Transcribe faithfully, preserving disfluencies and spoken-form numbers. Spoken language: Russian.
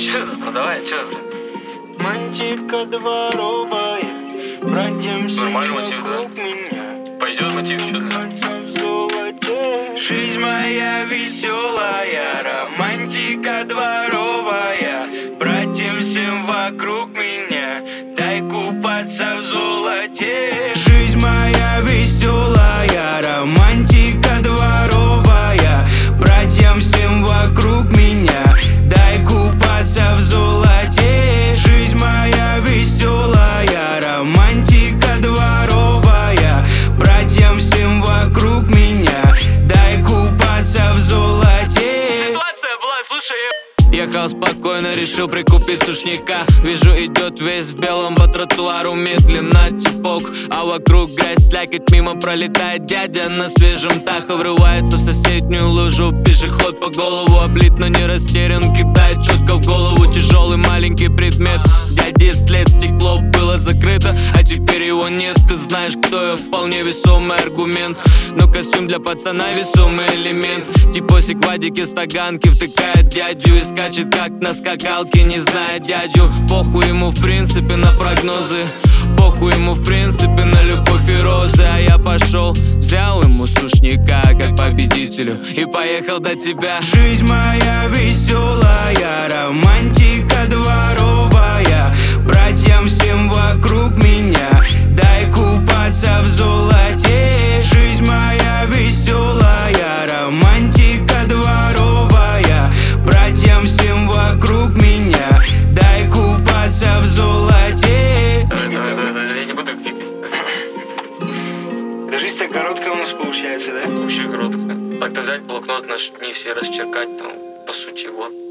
Че, ну давай, че? Мантика дворовая, пройдемся вокруг меня. Пойдет мотив, что ты? Жизнь моя веселая, романтика дворовая. Братьям всем вокруг меня, дай купаться в золоте. Жизнь моя веселая, романтика дворовая. Братьям всем вокруг меня, дай купаться в золоте. Жизнь моя веселая, романтика дворовая. Братьям всем вокруг меня, дай купаться в золоте. Ситуация была, слушай. Ехал спокойно, решил прикупить сушняка. Вижу, идет весь в белом по тротуару медленно типок, а вокруг грязь, слякоть, мимо пролетает дядя на свежем Тахо. Врывается в соседнюю лужу, пешеход по голову облит, но не растерян, кидает четко в голову тяжелый маленький предмет. Дяди след, стекло было закрыто, а теперь его нет. Ты знаешь, кто я, вполне весомый аргумент. Но костюм для пацана весомый элемент. Типосик в вадике стаганки втыкает дядю и скачет как на скакалке, не зная дядю. Похуй ему в принципе на прогнозы, похуй ему в принципе на любовь и розы. А я пошел, взял ему сушняка как победителю и поехал до тебя. Жизнь моя веселая, романтика дворовая. Братьям всем вокруг меня, дай купаться в золоте. Жизнь моя веселая, романтика дворовая. Братьям всем вокруг меня, дай купаться в золоте. Давай, давай, давай, давай, я не буду пикать. Да жизнь так короткая у нас получается, да? Вообще коротко. Так-то взять блокнот наш, не все расчеркать там, по сути, вот.